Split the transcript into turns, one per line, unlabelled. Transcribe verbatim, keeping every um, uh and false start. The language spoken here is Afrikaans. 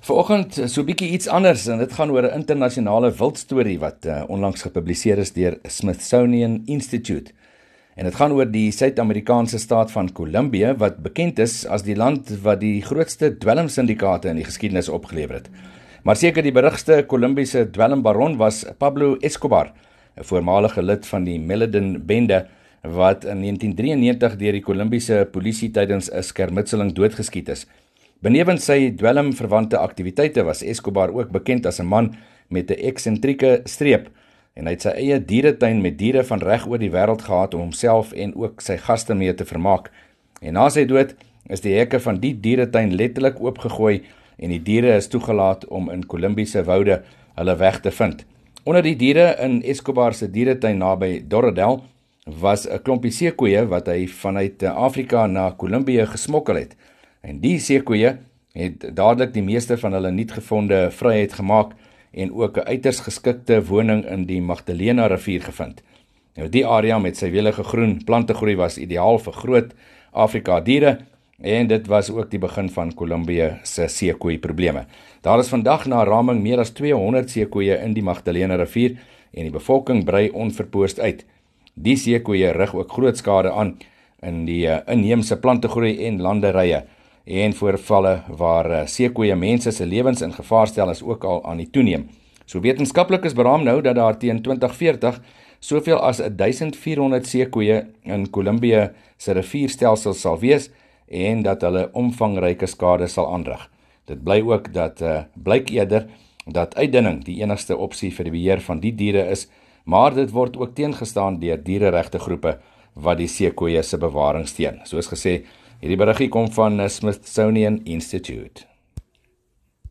Vanoggend so 'n bietjie iets anders en dit gaan oor 'n internasionale wildstorie wat uh, onlangs gepubliseer is deur Smithsonian Institute. En dit gaan oor die Suid-Amerikaanse staat van Kolumbie wat bekend is as die land wat die grootste dwelmsyndikaate in die geskiedenis opgelewer het. Maar seker die berugste Kolumbiese dwelmbaron was Pablo Escobar, 'n voormalige lid van die Medellin-bende wat in negentien drieënnegentig deur die Kolumbiese polisie tydens 'n skermutseling doodgeskiet is. Benewens sy dwelmverwante aktiwiteite was Escobar ook bekend as 'n man met 'n eksentrieke streep en hy het sy eie dieretuin met diere van reg oor die wêreld gehad om homself en ook sy gaste mee te vermaak. En na sy dood is die hekke van die dieretuin letterlik oopgegooi en die diere is toegelaat om in Kolumbiese woude hulle weg te vind. Onder die diere in Escobar se dieretuin naby Doradel was 'n klompie seekoeie wat hy vanuit Afrika na Kolumbie gesmokkel het. En die seekoeie het dadelik die meeste van hulle nietgevonde vryheid gemaak en ook 'n uiters geskikte woning in die Magdalena rivier gevind. Nou die area met sy welige groen plantegroei was ideaal vir groot Afrika diere en dit was ook die begin van Kolumbie se seekoei probleme. Daar is vandag na raming meer as tweehonderd seekoeie in die Magdalena rivier en die bevolking brei onverpoost uit. Die seekoeie rig ook groot skade aan in die inheemse plantegroei en landerye en voorvalle waar seekoeie mense se lewens in gevaar stel is ook al aan die toeneem. So wetenskaplik is beraam nou dat daar teen twintig veertig soveel as duisend vierhonderd seekoeie in Kolumbie se rivierstelsel sal wees en dat hulle omvangryke skade sal aanrig. Dit bly ook dat uh, blyk eerder dat uitdunning die enigste opsie vir die beheer van die diere is, maar dit word ook teengestaan deur diereregte groepe wat die seekoeie se bewaring steun. Soos gesê, hierdie beriggie kom van Smithsonian Institute.